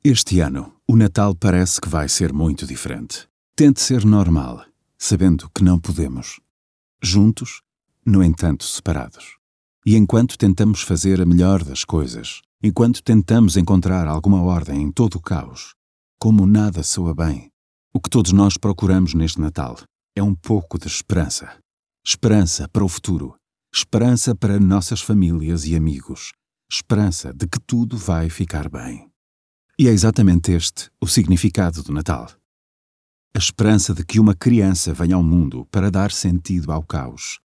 Este ano, o Natal parece que vai ser muito diferente. Tente ser normal, sabendo que não podemos. Juntos, no entanto separados. E enquanto tentamos fazer a melhor das coisas, enquanto tentamos encontrar alguma ordem em todo o caos, como nada soa bem, o que todos nós procuramos neste Natal é um pouco de esperança. Esperança para o futuro. Esperança para nossas famílias e amigos. Esperança de que tudo vai ficar bem. E é exatamente este o significado do Natal. A esperança de que uma criança venha ao mundo para dar sentido ao caos.